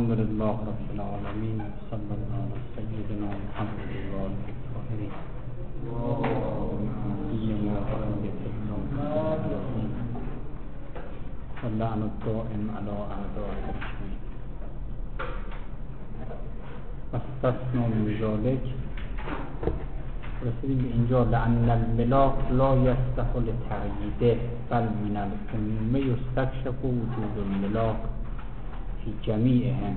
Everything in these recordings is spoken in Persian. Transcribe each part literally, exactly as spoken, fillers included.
الحمد لله رب العالمين صلى الله على سيدنا محمد وآله الطاهرين اللعن الدائم على أعدائه أجمعين. واستثنى من ذلك رسیدیم به اینجا لأن الملاک لا یصلح لتقییده بل من العموم یستکشف وجود الملاک فی جمیعهم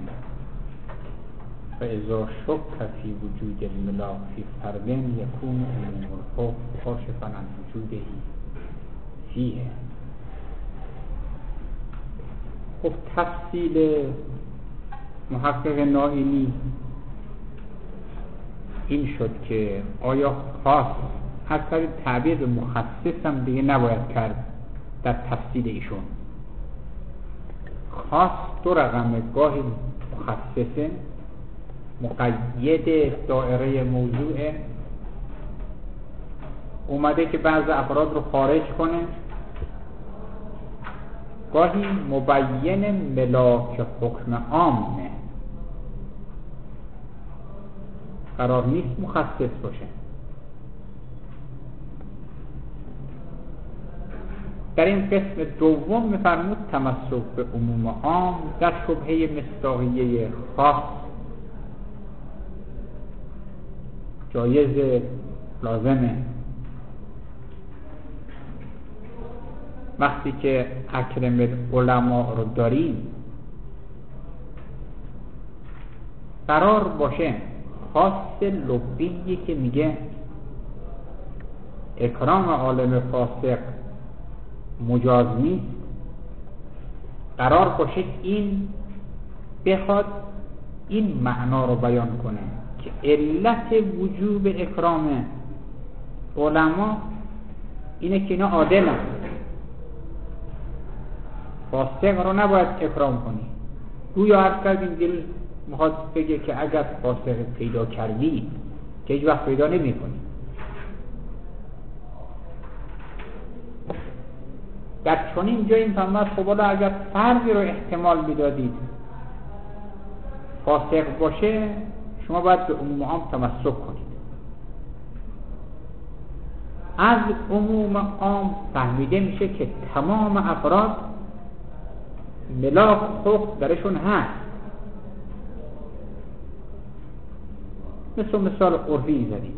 فاذا شک فی وجود الملاک فی فرد یکون عموم الحکم کاشفا عن وجوده فیه. خب تفصیل محقق نائینی این شد که آیا خاص از طریق تعبیر به مخصص هم دیگه نباید کرد در تفصیل ایشون. خاص دو رقمه، گاهی مخصصه مقید دائره موضوعه، اومده که بعض افراد رو خارج کنه، گاهی مبین ملاک حکم عامه، قرار نیست مخصص باشه. در این قسم دوم می‌فرمود تمسک به عموم عام در شبهه مصداقیه خاص جایز لازمه. وقتی که اکرم العلماء رو داریم قرار باشه خاص لغویی که میگه اکرام عالم فاسق مجاز نیست، قرار باشه این بخواد این معنا رو بیان کنه که علت وجوب اکرام علما اینه که اینا عادلن، فاسق رو نباید اکرام کنی. گویا عرض کردیم دل میخواد بگه که اگر فاسق پیدا کردی که هیچ وقت پیدا نمی کنی. در چنین جایی میفهمد خب حالا اگر فردی رو احتمال میدادید فاسق باشه شما باید به عموم عام تمسک کنید. از عموم عام فهمیده میشه که تمام افراد ملاک حکم درشون هست. مثل مثال عرفی زدیم.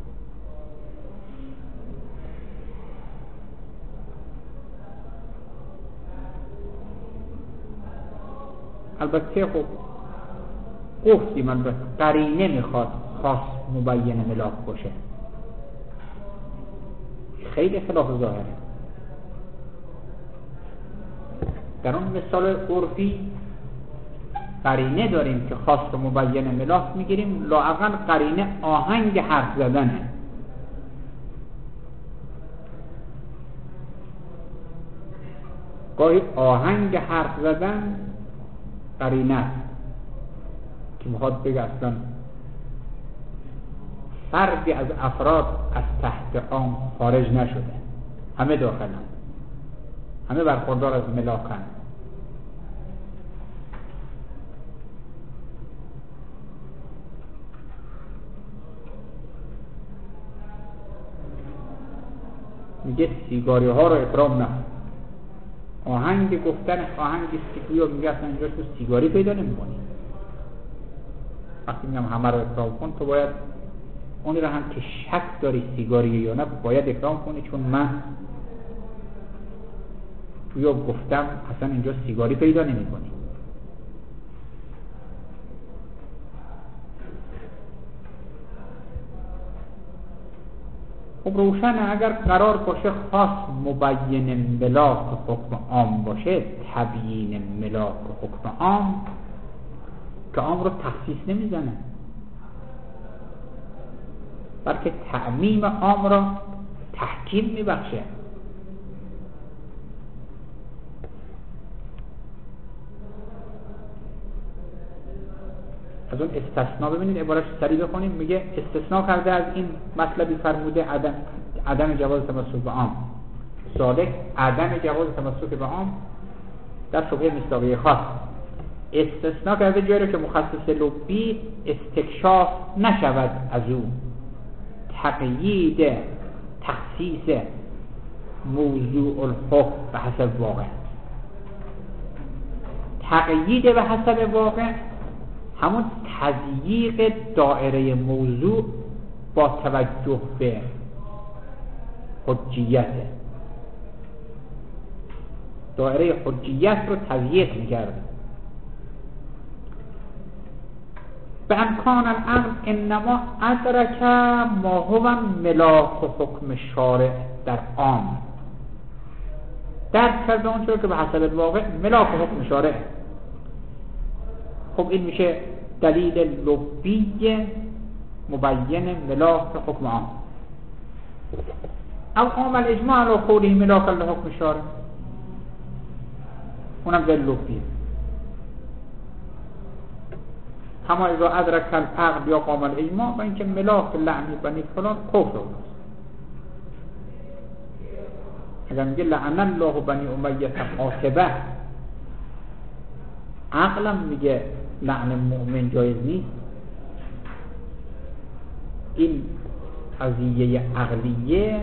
البته خب گفتیم البته قرینه میخواد خاص مبین ملاک باشه، خیلی خلاف ظاهره. در اون مثال عرفی قرینه داریم که خاص و مبین ملاک میگیریم، لااقل قرینه آهنگ حرف زدنه. گاهی آهنگ حرف زدن قرینه است که میخواد بگه اصلا فردی از افراد از تحت عام خارج نشده، همه داخلن، همه برخوردار از ملاکن. میگه سیگاری ها رو اکرام نه. آهنگ گفتن آهنگی است که گویا میگه اصلا اینجاش تو سیگاری پیدا نمی‌کنی. وقتی میگم همه رو اکرام کن تو باید اونی رو هم که شک داری سیگاری یا نه باید اکرام کنی، چون من گویا گفتم اصلا اینجا سیگاری پیدا نمی‌کنی. خب روشنه اگر قرار باشه خاص مبین ملاک حکم عام باشه، تبیین ملاک حکم عام که عام رو تخصیص نمیزنه بلکه تعمیم عام را تحکیم میبخشه. از اون استثناء ببینید عبارش سریع بخونیم، میگه استثناء کرده از این مطلبی فرموده عدم عدم جواز تمسک به عام، سالک عدم جواز تمسک به عام در شبهه مصداقیه خاص. استثناء کرده جایی رو که مخصص لبی استکشاف نشود از او. تقیید تخصیص موضوع الحکم به حسب واقع، تقیید به حسب واقع همون تضییق دایره موضوع با توجه به حجیت، دایره حجیت رو تضییق می‌کرد. به امکان الامر انما ادرک ما هو ملاک و حکم شارع در عام، درک کرده اون چرا که به حسب واقع ملاک و حکم شارع. خب این میشه دلیل لبی مبین ملاک حکم عام. او عامل اجماع علی قوله ملاک حکم شارع، اونم دلیل لبیه. اما اذا ادرک العقل یا قام الاجماع و اینکه ملاک لعنی بنی فلان کفر است. اگر میگه لعن الله بنی امیه قاطبه، عقلم میگه لعن مؤمن جایز نیست. این قضیه عقلیه،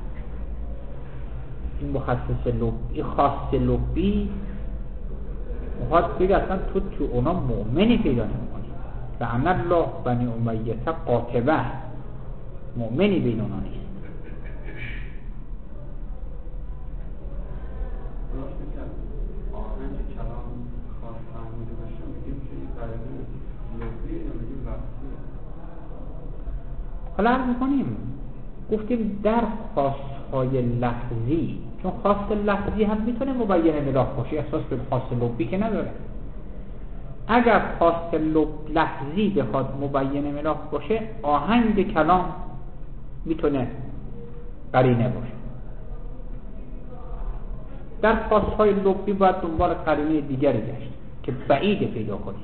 این مخصص لبی خاص لبی میخواد بگه اصلا تو تو اونا مؤمنی پیدا نمی‌کنی. لعن الله بنی امیه قاطبه، مؤمنی بین اونا نیست. حالا عرض میکنیم گفتیم در خواستهای لفظی، چون خواست لفظی هم میتونه مبین ملاک باشه، احساس به خواست لبی که نداره. اگر خواست لفظی بخواد مبین ملاک باشه، آهنگ کلام میتونه قرینه باشه. در خواستهای لبی باید دنبال قرینه دیگری گشت که بعید پیدا کنیم.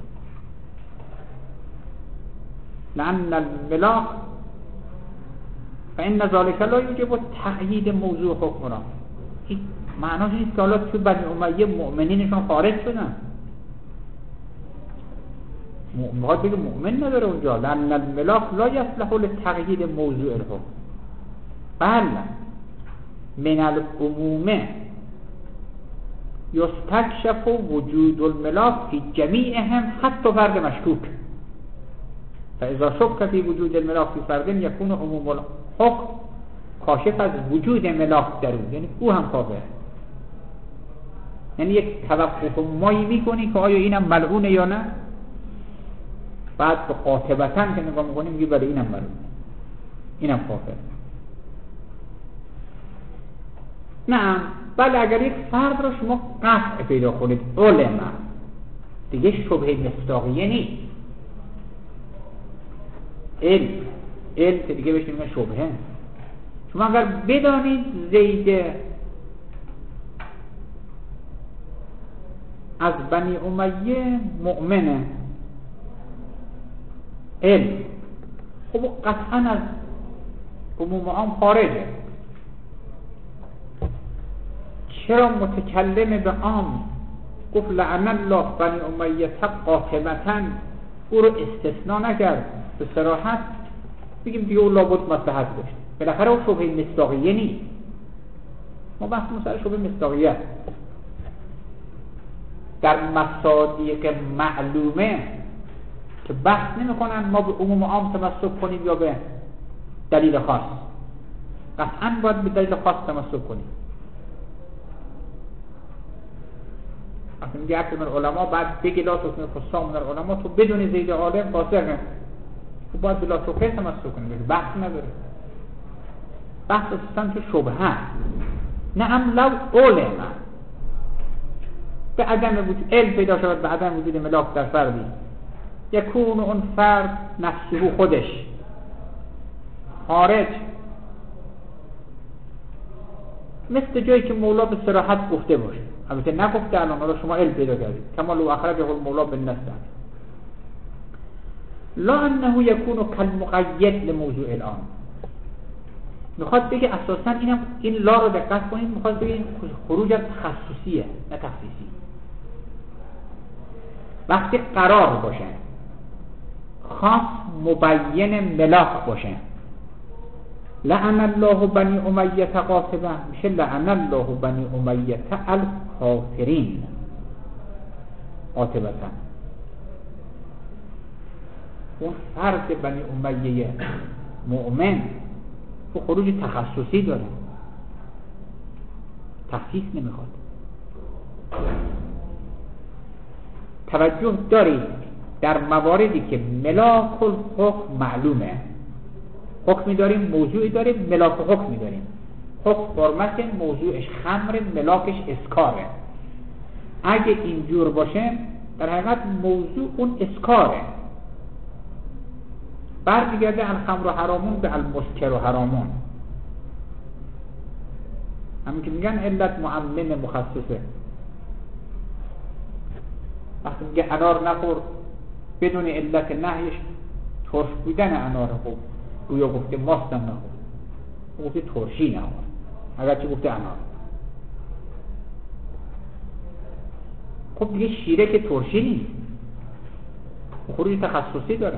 لأن الملاک فإن ذلك لا یوجب تأیید موضوع حکم را. این معناش نیست که حالا تو بنی امیه مؤمنینشون خارج شدن. میخواد بگه مؤمن نداره اونجا. لأن الملاک لا یصلح لتأیید موضوع الحکم، بل من العموم یستکشف وجود الملاک فی جمیعهم حتی فرد مشکوک. فاذا شک فی وجود الملاک فی فرد یکون عموم الحکم کاشف از وجود ملاک در اون، یعنی او هم کافر. یعنی یک توقف مایی میکنی که آیا اینم ملعونه یا نه، بعد به قاطبتاً که نگاه میکنیم میگه بله اینم ملعونه، اینم کافر. نه بله اگر یک فرد رو شما قطع پیدا کنید علما، دیگه شبهه مصداقیه نیست. علم علم که دیگه بهش میگن شبهه. شما اگر بدانید زید از بنی امیه مؤمنه، علم خب قطعا از عموم عام خارجه. چرا متکلم به عام گفت لعن الله بنی امیه قاطبتاً او رو استثناء نکرد به صراحت؟ بگیم دیگه او لابد مصلحت داشت. بالاخره او شبهه مصداقیه نیست. ما بحث مسئله شبهه مصداقیه در مصادیق معلومه که بحث نمی کنن ما به عموم عام تمسک کنیم یا به دلیل خاص. قطعا باید به دلیل خاص تمسک کنیم. اصلا میگه اکثر من علما بعد بگی لا تسمع خصام من علما، تو بدون زید عالم فاسقه، تو باید بلا شبهه تمسک کنیم، بحث نداره. بحث اصلا تو شبهه نه ام لو علما به عدم وجود علم پیدا شود، به عدم وجود ملاک در فردی یکون اون فرد نفسه خودش خارج، مثل جایی که مولا به صراحت گفته باشه، البته نگفته الان، حالا شما علم پیدا کردید کما لو اخرجه المولا بالنص، لا انه یکون کالمقید لموضوع الان. میخواد بگه اساسا اینم این لا رو دقت کنید، میخواد بگه خروج از تخصصیه نه تخصیصی. وقتی قرار باشه، خاص مبین ملاک باشه. لعن الله بنی امیه قاطبه، میشه لعن الله بنی امیه الکافرین قاطبتا. اون فرد بنی امیه مؤمن تو خروج تخصصی داره، تخصیص نمیخواد. توجه دارید در مواردی که ملاک الحکم معلومه، حکمی داریم، موضوعی داریم، ملاک حکمی داریم. حکم حرمت، موضوعش خمر، ملاکش اسکاره. اگه اینجور باشه در حقیقت موضوع اون اسکاره، برمیگرده الخمر و حرامون به المسکر و حرامون. همین که میگن علت معمم مخصصه. وقتی میگه انار نخور بدون علت نهیش ترش بودن انار، خوب گویا گفته ماستم نخور، گفته ترشی نخور، اگرچه گفته انار. خب دیگه شیره که ترشی نیست، خروج تخصصی داره.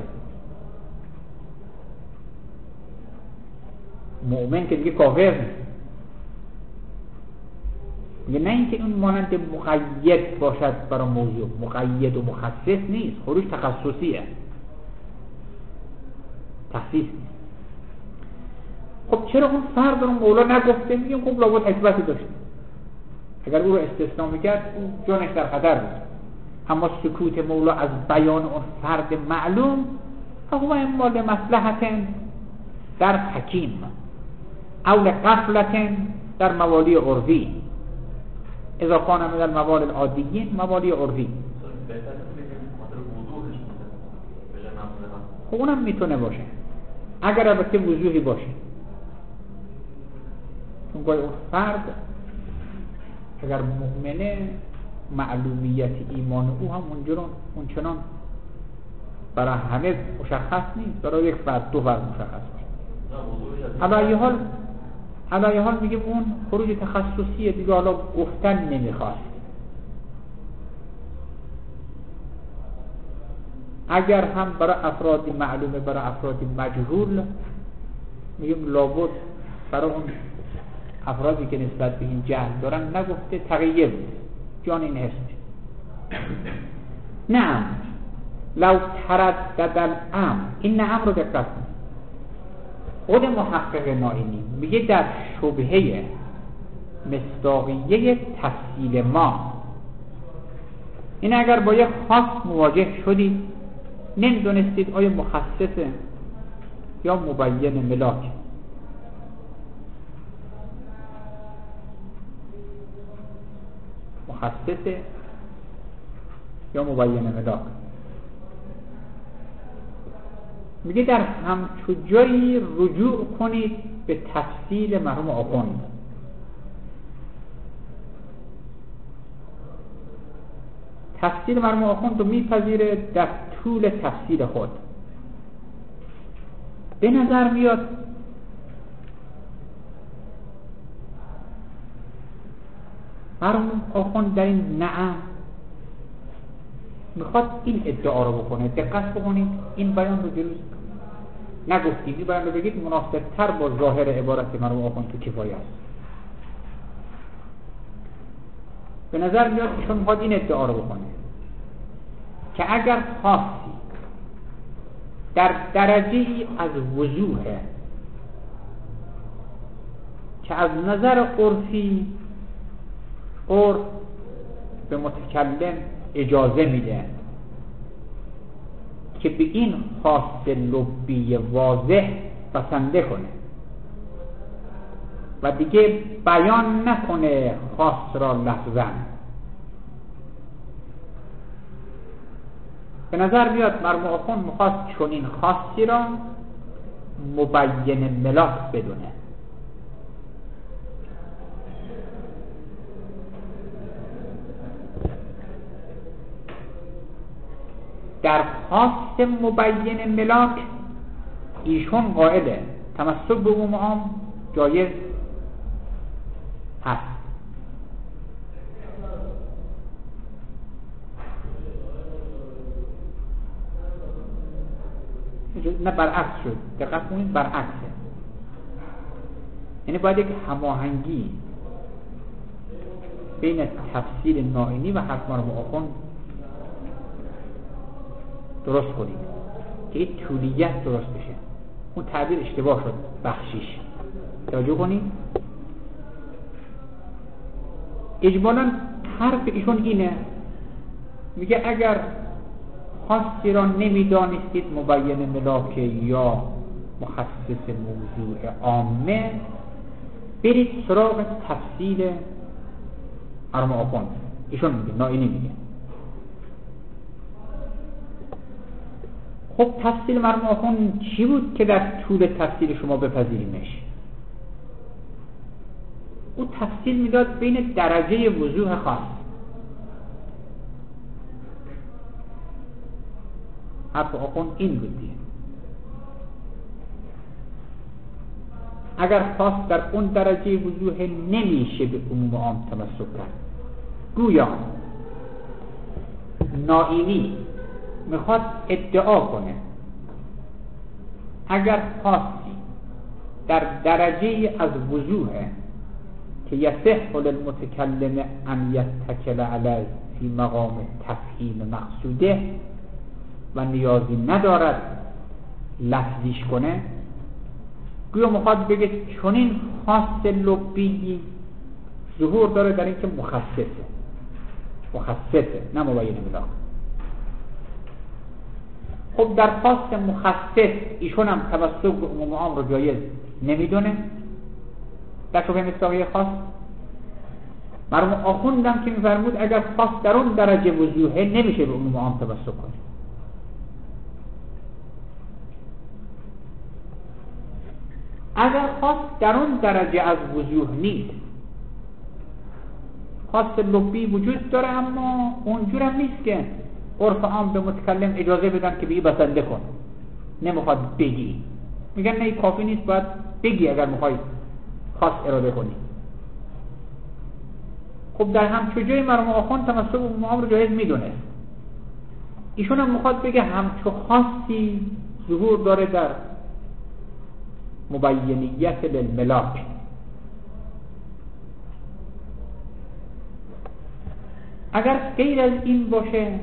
مؤمن که دیگه کافر نیست. دیگه نه اینکه اون مانند مقید باشد برای موضوع، مقید و مخصص نیست، خروج تخصصیه، تخصیص نیست. خب چرا اون فرد رو مولا نگفته؟ میگیم خب لابد حکمتی داشت، اگر او رو استثناء میکرد اون جانش در خطر بود. اما سکوت مولا از بیان اون فرد معلوم فهو اما لمصلحت در حکیم او لغفلت در موالی عرفی، اذا کان من الموال العادیین موالی عرفی. خب اونم میتونه باشه اگر البته وضوحی باشه، چون گاهی اون فرد اگر مؤمنه معلومیت ایمان او هم اونجوران اونچنان برای همه مشخص نیست، برای یک فرد دو فرد مشخص باشه. علی حال علی حال میگه اون خروج تخصصیه دیگه، حالا گفتن نمیخواست. اگر هم برای افرادی معلومه، برای افرادی مجهول، میگیم لابد برای اون افرادی که نسبت به این جهل دارن نگفته، تقیه بود جان این هست. نعم لو تردد الامر، این نعم رو دقت کنید. خود محقق نائینی میگه در شبهه مصداقیه تفصیل ما، این اگر با یک خاص مواجه شدید نمیدونستید آیا مخصصه یا مبین ملاک. مخصصه یا مبین ملاک. میگه در همچو جایی رجوع کنید به تفصیل مرحوم آخوند. تفصیل مرحوم آخوند رو میپذیره در طول تفصیل خود. به نظر میاد مرحوم آخوند در این نعم میخواد این ادعا رو بکنه. دقت بکنید این بیان رو دیروز نگفتید، این بیان رو بگید مناسب تر با ظاهر عبارت مرحوم آخوند تو کفایه است. به نظر میاد ایشون میخواد این ادعا رو بکنه که اگر خاصی در درجه از وضوحه که از نظر عرفی عرف به متکلم اجازه میده که به این خاص لبی واضح بسنده کنه و دیگه بیان نکنه خاص را لفظاً، به نظر بیاد مرحوم آخوند میخواست چون این خاصی را مبین ملاک بدونه. در خاص مبین ملاک ایشون قائله تمسک به عموم عام جایز هست. نه برعکس شد، دقت کنید برعکسه. یعنی باید یک هماهنگی بین تفسیر نائینی و حرف مرحوم آخوند درست کنید که این طولیت درست بشه. اون تعبیر اشتباه شد، بخشیش. توجه کنید. اجمالاً حرف ایشون اینه، میگه اگر خاصی را نمیدانستید مبین ملاک یا مخصص موضوع عامه، برید سراغ تفصیل مرحوم آخوند. ایشون میگه، نائینی میگه. خب تفصیل مرحوم آخوند چی بود که در طول تفصیل شما بپذیریمش؟ او تفصیل میداد بین درجه وضوح خاص. حرف آخوند این بود دیگه. اگر خاص در اون درجه وضوح نمیشه به عموم عام تمسک کرد. گویا نائینی میخواد ادعا کنه اگر خاصی در درجه از وضوح که یصح للمتکلم ان یتکل علیه فی مقام تفهیم مقصوده و نیازی ندارد لفظیش کنه، گویا میخواد بگه چنین خاص لبی ظهور داره در اینکه مخصصه مخصصه نه مبین ملاک. خب در خاص مخصص ایشون هم توسط به عموم عام رو جایز نمیدونه در شبه مصداقی خاص. مرحوم آخوندم که میفرمود اگر خاص در اون درجه وضوحه نمیشه به عموم عام توسط کنه. اگر خاص در اون درجه از وضوح نیست، خاص لبی وجود داره اما اونجور هم نیست که عرف عام به متکلم اجازه بدن که بگی بسنده کن، نمیخواد بگی، میگن نه کافی نیست، باید بگی اگر میخوای خاص اراده کنی. خب در همچو جای مرحوم آخوند تمسک به عموم عام رو جایز میدونه. ایشون هم میخواد بگه همچو خاصی ظهور داره در مبینیت للملاک. اگر غیر از این باشه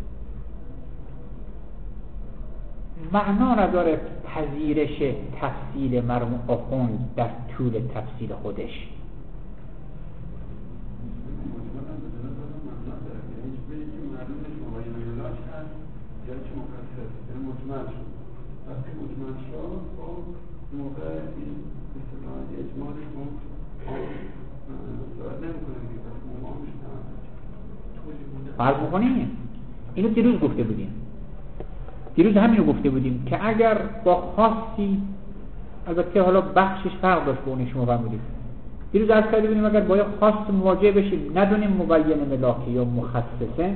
معنا نداره پذیرش تفصیل مرحوم آخوند در طول تفصیل خودش. فرض میکنیم اینو دیروز گفته بودیم دیروز همینو گفته بودیم که اگر با خاصی، البته حالا بخشش فرق داشت با اون شما فرمودید، دیروز عرض کرده بودیم اگر با خاص مواجه بشیم ندونیم مبین ملاک یا مخصصه،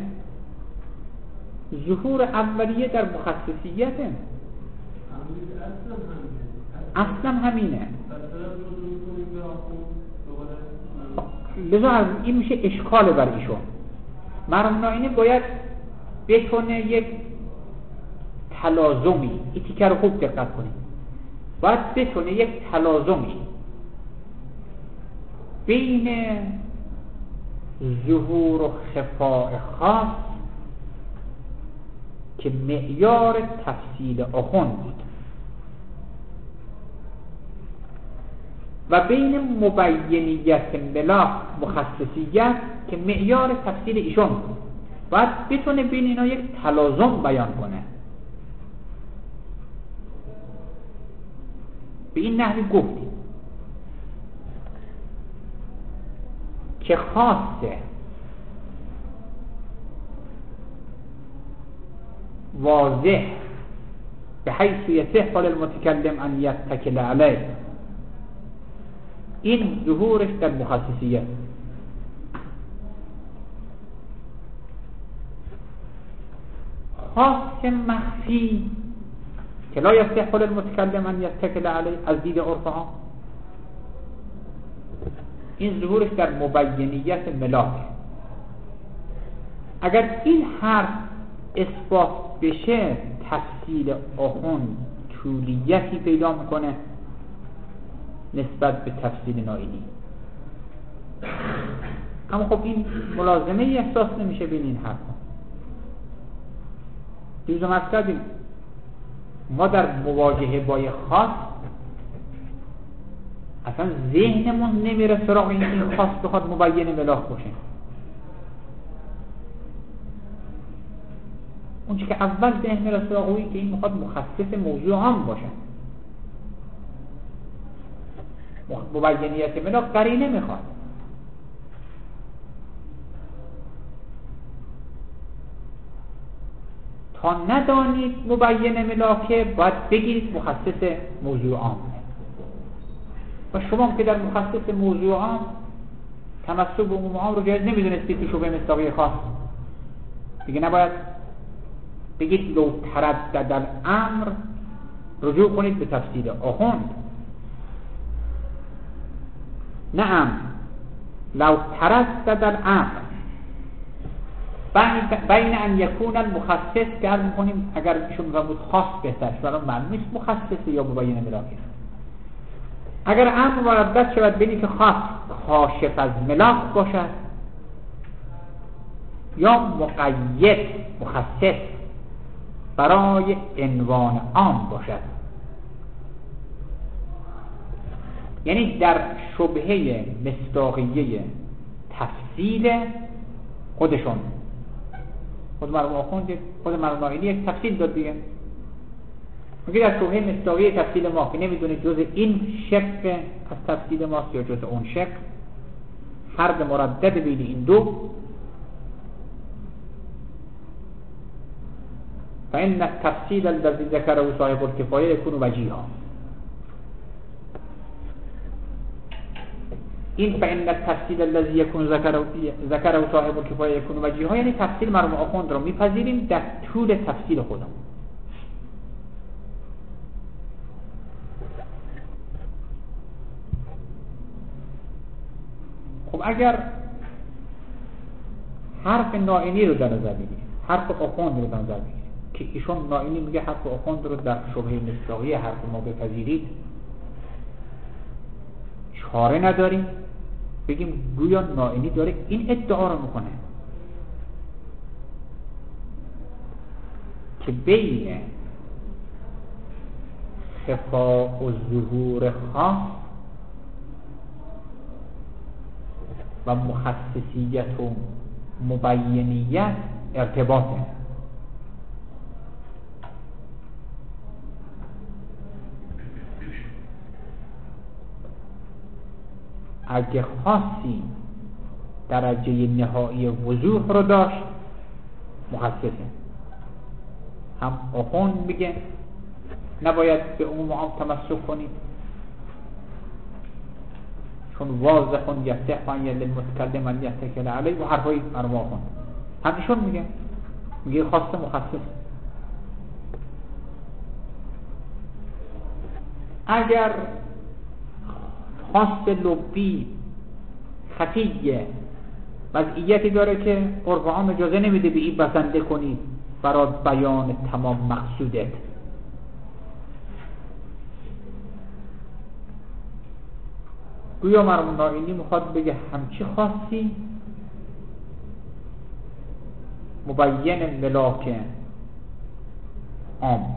ظهور اولیه در مخصصیته، اصلا همینه. لذا این میشه اشکال بر ایشون. مرحوم نائینی باید بتونه یک تلازمی، این تیکه رو خوب دقت کنید، باید بتونه یک تلازمی بین ظهور و خفاء خاص که معیار تفصیل آخوند بود و بین مبینیت ملاک مخصصیت که معیار تفصیل ایشون بود، باید بتونه بین اینا یک تلازم بیان کنه. به این نحوی گفتیم که خاصه واضح به حیث یصح للمتکلم ان یتکل علیه، این ظهورش در مخصصیت. خاص مخفی که لا یصح للمتکلم ان یتکل علیه از دید عرف عام، این ظهورش در مبینیت ملاک. اگر این حرف اثبات بشه تفصیل آخوند طولیتی پیدا میکنه نسبت به تفصیل نائینی. اما خب این ملازمه ای احساس نمیشه بین این حرفا. دیروز هم عرض کردیم ما در مواجهه با یک خاص اصلا ذهنمون نمیره سراغ این این خاص بخواد مبین ملاک باشه. اون چی که اول ذهن میره سراغ اویی که این میخواد مخصص موضوع عام باشه. مبینیت ملاک قرینه میخواد. تا ندانید مبین ملاکه باید بگیرید مخصص موضوع عام. و شما که در مخصص موضوع عام تمسک به عموم عام رو جایز نمیدونستید تو شبهه مصداقی خاص، دیگه نباید بگید لو تردد الامر رجوع کنید به تفسیر آخوند. نعم لو تردد الامر بین ان یکون المخصص که عرض میکنیم اگر ایشون فرمود خاص بهتر شد، الان معلوم نیست مخصص یا مبین ملاکه. اگر امر مردد شود بینی که خاص کاشف از ملاک باشد یا مقید مخصص برای عنوان عام باشد، یعنی در شبهه مصداقیه تفصیل خودشون، خود مرحوم آخوند خود مرحوم نائینی یک تفصیل داد دیگه. میگه در شبهه مصداقیه تفصیل ما که نمیدونید جز این شق از تفصیل ماست یا جز اون شق، فرق مردد بین این دو فإن التفصيل الذي ذكره صاحب الكفاية يكون وجيها. این فإن التفصيل الذي يكون ذكره ذكره صاحب الكفاية يكون وجيها، یعنی تفصیل مرحوم آخوند رو میپذیریم در طول تفصیل خودمون. خب اگر حرف نائینی رو در نظر بگیریم، حرف آخوند رو در نظر بگیریم که ایشون نائینی میگه حرف آخوند رو در شبهه مصداقی حرف ما بپذیرید، چاره نداریم بگیم گویا نائینی داره این ادعا رو میکنه که بین خفا و ظهور خاص و مخصصیت و مبینیت ارتباطه. اگه خاصی درجه نهایی وضوح رو داشت مخصصه. هم آخوند میگه نباید به عموم عام تمسک کنید چون واضحون یفتح من للمتکلم من یتکل علی و حرفای مرحوم آخوند همیشون میگه میگه خاصه مخصص. اگر خاص لبی خفیه وضعیتی داره که عرف عام اجازه نمیده به این بسنده کنید برای بیان تمام مقصودت، گویا مرحوم نائینی میخواد بگه همچی خاصی مبین ملاک عام.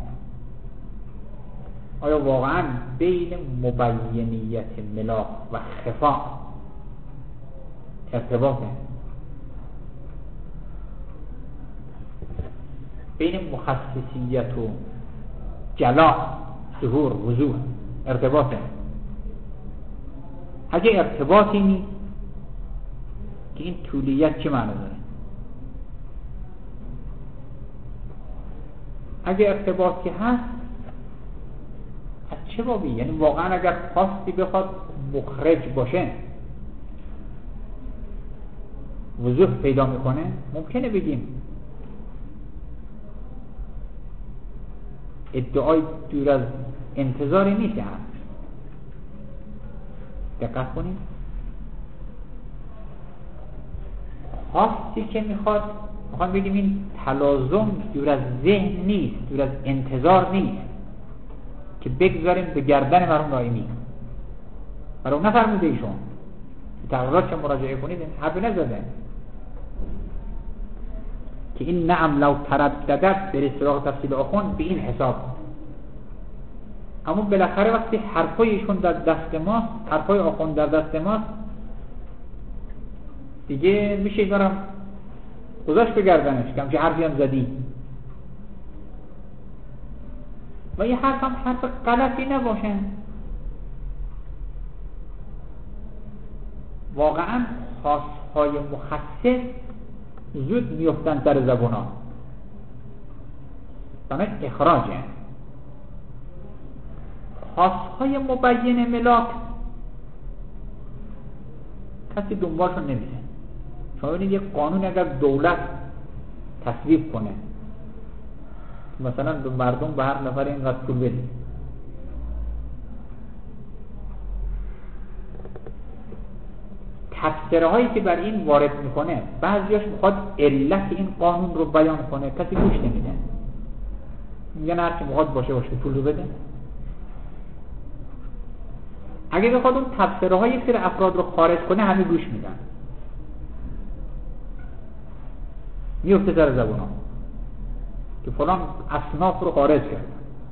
آیا واقعا بین مبینیت ملاک و خفا ارتباطه؟ بین مخصصیت و جلا ظهور وضوح ارتباطه؟ اگه ارتباطی نیست که این طولیت چه معنی داره؟ اگه ارتباطی هست از چه بابی؟ یعنی واقعا اگر خاصی بخواد مخرج باشه وضوح پیدا میکنه ممکنه بگیم ادعای دور از انتظاری نیست. هست دقت کنید، خاصی که میخواد میخوام بگیم این تلازم دور از ذهن نیست، دور از انتظار نیست. که بگذاریم به گردن مرحوم نائینی. مرحوم نفرموده ایشون تقریرات چه مراجعه کنید حرف نزده که این نعم لو ترددت به سراغ تفصیل آخوند به این حساب. اما بالاخره وقتی حرفای ایشون در دست ماست، حرفای آخوند در دست ماست، دیگه میشه دارم گذاشت به گردنش که همچه حرفی هم زدی و یه حرف هم حرف غلطی نباشه. واقعا خاصهای مخصص زود میفتن در زبان ها بنای اخراجه. خاصهای مبین ملاک کسی دنبالشون نمیده. شما ببینید یک قانون اگر دولت تصویب کنه مثلا دو مردم به هر نفر اینقدر پول بدید، تفسیره هایی که بر این وارد میکنه بعضیاش میخواد علت این قانون رو بیان کنه، کسی گوش نمیده، میگن هرچی میخواد باشه باشه پول رو بده. اگه بخواد اون تفسیره های یک سری افراد رو خارج کنه همه گوش میدن، میفته سر زبون ها که فلان اصناف رو خارج کرد.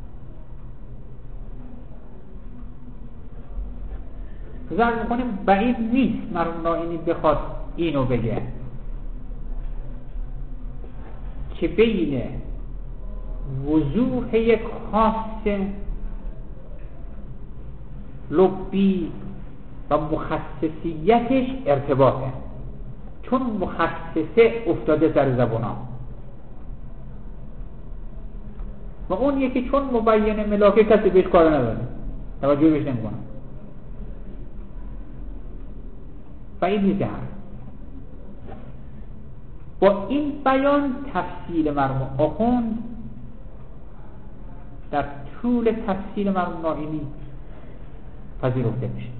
زرد میکنیم بعید نیست مرحوم نائینی بخواد اینو بگه که بین وضوح یک خاص لبی و مخصصیتش ارتباطه، چون مخصصه افتاده سر زبونا و اون یکی چون مبین ملاکه کسی بهش کار نداره، توجه بهش نمیکنه. و این میزه با این بیان تفصیل مرحوم آخوند در طول تفصیل مرحوم نائینی پذیرفته میشه.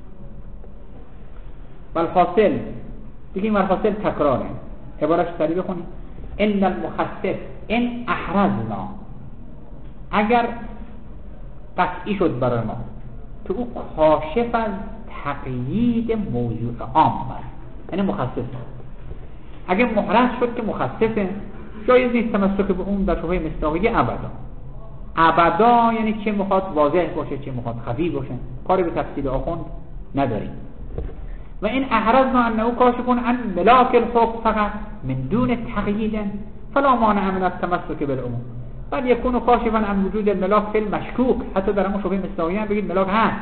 والحاصل دیگه این والحاصل تکراره، عبارش سریع بخونید. ان المخصص ان احرزنا، اگر قطعی شد برای ما که او کاشف از تقیید موضوع عام است، یعنی مخصص. اگه محرز شد که مخصصه، جایز نیست تمسک به اون در شبهه مصداقیه ابدا. ابدا یعنی چه میخواد واضح باشه چه میخواد خفی باشه، کاری به تفصیل آخوند نداریم. و این احرزنا انه کاشف عن ملاک الحکم فقط من دون تقیید فلا مانع من التمسک بالعموم بل یکون کاشفا عن وجود الملاک فی المشکوک. حتی در همون شبهه مصداقیه هم بگید ملاک هست.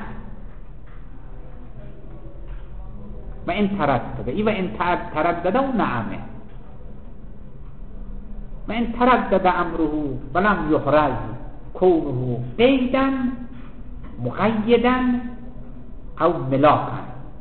و این تردد ای و این تردد و نعمه و این تردد امره ولم یحرز کونه قیدا مقیدا او ملاکا.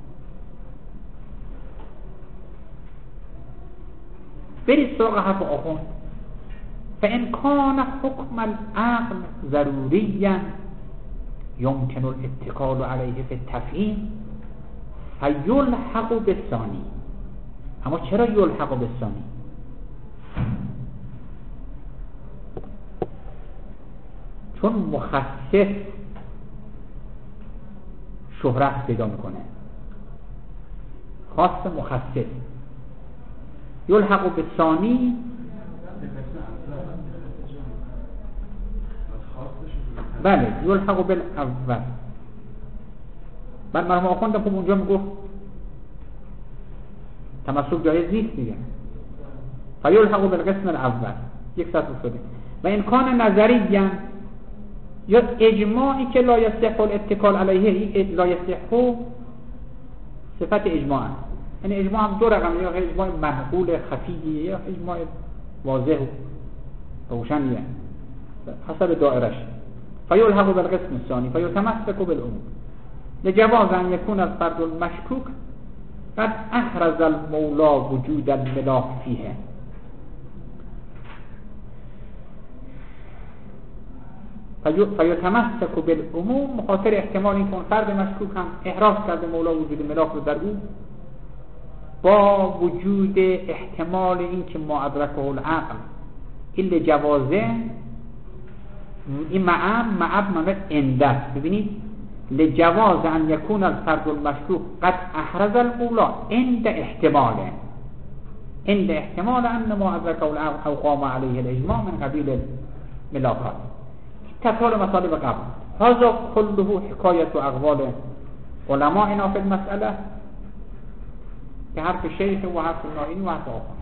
برید سراغ حرف آخوند. فان کان حکم العقل ضروریا یمکن الاتکال علیه فی التفهیم فیلحق بالثانی. اما چرا یلحق بالثانی؟ چون مخصص شهرت پیدا میکنه، خاص مخصص. یلحق بالثانی بله یلحق بالاول. بعد مرحوم آخوند خب اونجا میگفت تمسک جایز نیست دیگه، فیلحق بالقسم الاول یک سطح افتاده. و این کان نظریاً یا اجماعی که لا یصح الاتکال علیه، لا یصح صفت اجماع، یعنی اجماع هم دو رقم، یا اجماع منقول خفیه یا اجماع واضح و روشنیه حسب دائرش. فیلحق بالقسم الثانی فیتمسک بالعموم لجواز ان یکون الفرد المشکوک قد احرز المولا وجود الملاک فیه. فیتمسک بالعموم مخاطر احتمال این که اون فرد مشکوک هم احراز کرده مولا وجود ملاک رو در او، با وجود احتمال این که ما ادرکه العقل الا جوازه این معب معب معنی اندست. ببینید لجواز ان یکون الفرد المشروع قد احرز الاولا عند احتماله عند احتمال ان ما ادرک او قام علیه الاجماع من قبیل ملاقات. تکرار مطالب قبل. هذا كله حکایت و اقوال علماء فی المسئله که حرف شیخ و حرف نائینی و حرف آخر.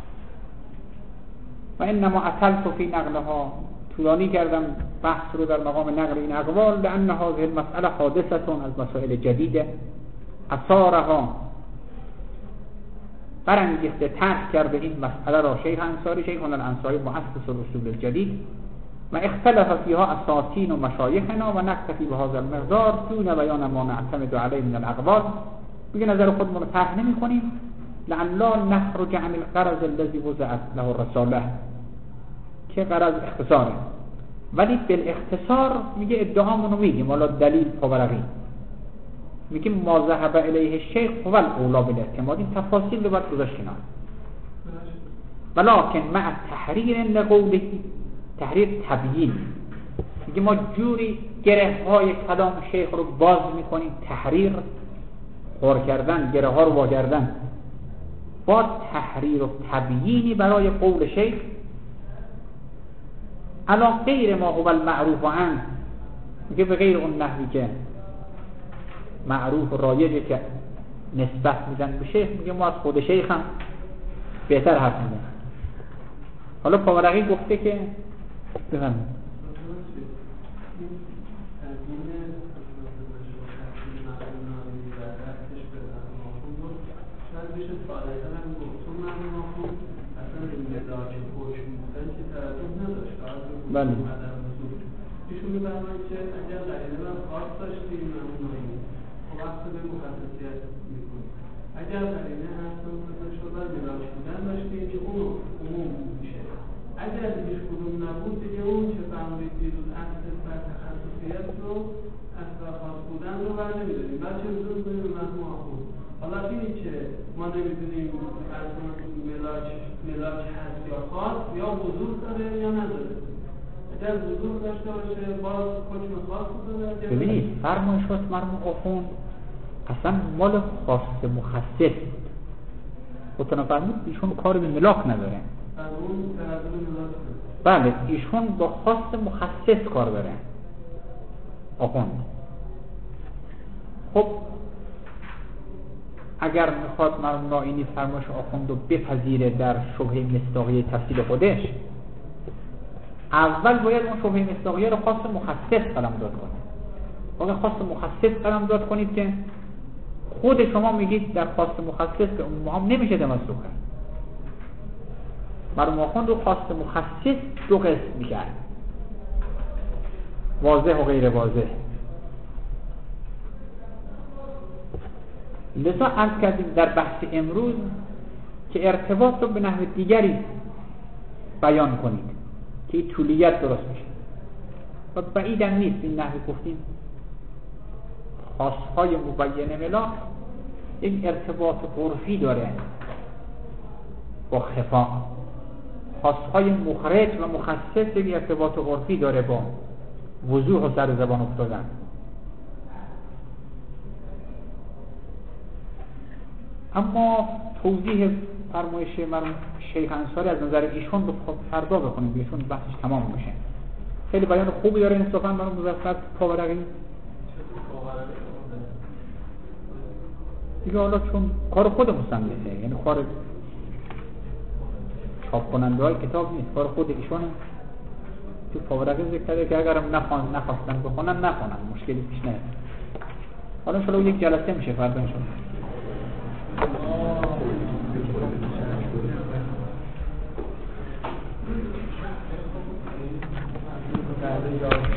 و انما اطلت فی نقلها، طولانی کردم بحث رو در مقام نقل این اقوال، لان هذه المسئله حادثه از مسائل جدیده اثارها برانگیخته طرح کرده این مسئله را شیخ انصاری، شیخ الانصاری مؤسس الاصول الجدید، و اختلف فيها اساطین و مشایخنا و نکتفی بهذا المقدار دون بیان ما نعتمد علیه من الاقوال. میگه نظر خودمون رو طرح نمی‌کنیم لعل لا نخرج عن الغرض الذي وضعت له الرساله، که غرض اختصاره، ولی بالاختصار میگه ادعامونو میگیم، والا دلیل پاورقی میگیم ما ذهب الیه الشیخ هو الاولا بالاعتماد. این تفاصیل رو باید گذاشت کنار. ولکن مع تحریر لقوله، تحریر تبیین، میگه ما جوری گره های کلام شیخ رو باز میکنیم، تحریر خور کردن، گره ها رو وا کردن، با تحریر و تبیینی برای قول شیخ علا غیر ما هو المعروف عنه، میگه به غیر اون نحوی که معروف و رایجه که نسبت میدن به شیخ، میگه ما از خود شیخ هم بهتر حرف میدن. حالا پاورقی گفته که بفرمایید بله. ایشون می‌فرمایند که اگر دلیل من خاص داشتیم ممنونی خب وقت به مخصصیت می‌کنیم. اگر دلیل اصلا مثلا شده ملاک بودن داشتیم که اون عموم میشه. اگر هیچ کدوم نبود دیگه اون که فرمودید دیروز اصل بر تخصصیت رو اصل خاص بودن رو بر نمی‌داریم. بعد چه بزرگ کنیم به مفهوم آخون. حالا اینی که ما نمی‌دونیم اصلا ملاک ملاک هست یا خاص یا حضور داره یا نداره. در حضور داشته باشه باز حکم خاص داره. ببینید فرمایشات مرحوم آخوند اصلا مال خاص مخصص خودتون فرمود، ایشون کار به ملاک نداره. بله ایشون با خاص مخصص کار داره آخوند. خب اگر میخواد مرحوم نائینی فرمایش آخوند رو بپذیره در شبهه مصداقیه تفصیل خودش، اول باید اون شبهه مصداقیه رو خاص مخصص قلمداد کنید. اگه خاص مخصص قلمداد کنید که خود شما میگید در خاص مخصص که اون هم نمیشه تمسک کرد. مرحوم آخوند رو خاص مخصص دو قسم میکرد، واضح و غیر واضح. لذا عرض کردیم در بحث امروز که ارتباط رو به نحو دیگری بیان کنید که این طولیت درست میشه. و بعید هم نیست این نحوی گفتیم خاصهای مبین ملاک یک ارتباط عرفی داره با خفا، خاصهای مخرج و مخصص یک ارتباط عرفی داره با وضوح و سر زبان افتادن. اما توضیح فرمایش مرحوم شیخ انصاری از نظر ایشون رو فردا بکنیم، ایشون بحثش تمام میشه. خیلی بیان خوبی داره انصافا مرحوم مظفر پاورقی دیگه. حالا چون کار خود مصنفه، یعنی کار چاپ کننده های کتاب نیست، کار خود ایشونه. تو پاورقی ذکر کرده که اگرم نخوان نخواستن بخونن نخونن، مشکلی پیش نیاد. حالا ان شاءالله یک جلسه میشه فردا ان شاءالله.